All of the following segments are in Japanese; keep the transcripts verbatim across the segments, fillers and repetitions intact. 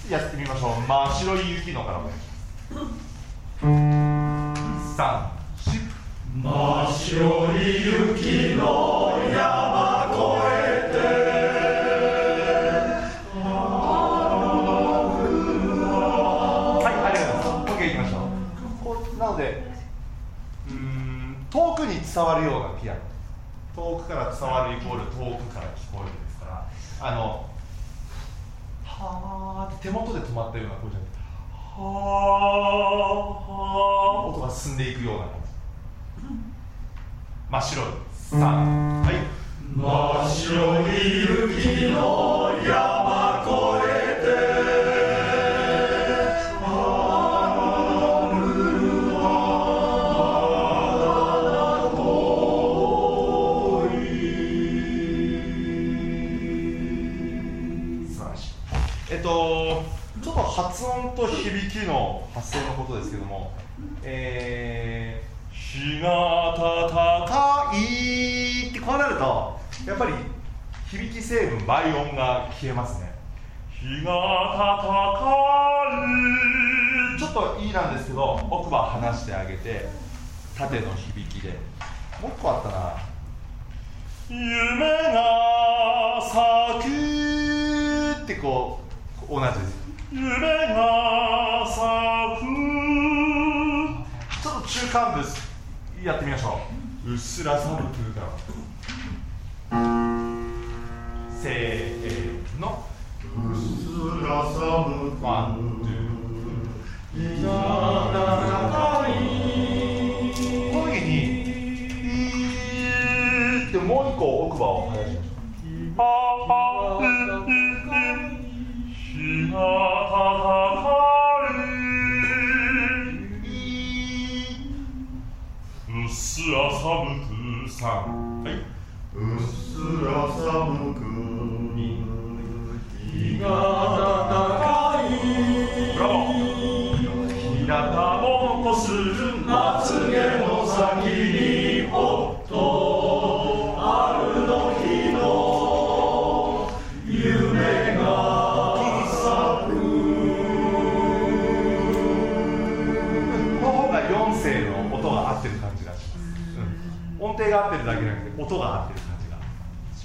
やってみましょう。真白い雪のからお願いします。さん、し真白い雪の山越えてはい、ありがとうございます。 OK いきましょう。こうなのでうーん遠くに伝わるようなピアノ、遠くから伝わるイコール遠くから聞こえるですから、あのはーって手元で止まったような声じゃなくて、はーはー音が進んでいくような感じ。真っ白いさん、はい、 真白い雪の山越えてえっと、ちょっと発音と響きの発声のことですけども、えー、日が高いってこうなると、やっぱり響き成分、倍音が消えますね。日が高い、ちょっといいなんですけど、奥歯離してあげて、縦の響きで。もう一個あったな。夢が咲くってこう、同じです。夢が咲く、ちょっと中間部やってみましょう。うっすら寒くからせーの、 うっすら寒くワン、ツー、 日が高いこの時にいーってもう一個奥歯を生やしましょう。ああ日が高い、うっすら寒くさん、はい、 うっすら寒く日が高いブラボー。日向ぼっこするまつげの先におっと春の日の夢が咲く。 この方がよん声の音が合ってる感じがします、うん、音程が合ってるだけじゃなくて音が合ってる感じがし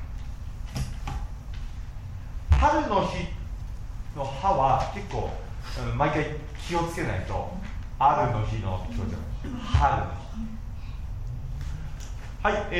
ます。春の日の歯は結構、うん、毎回気をつけないと、あるの日の気持ちが春の日。はい、えー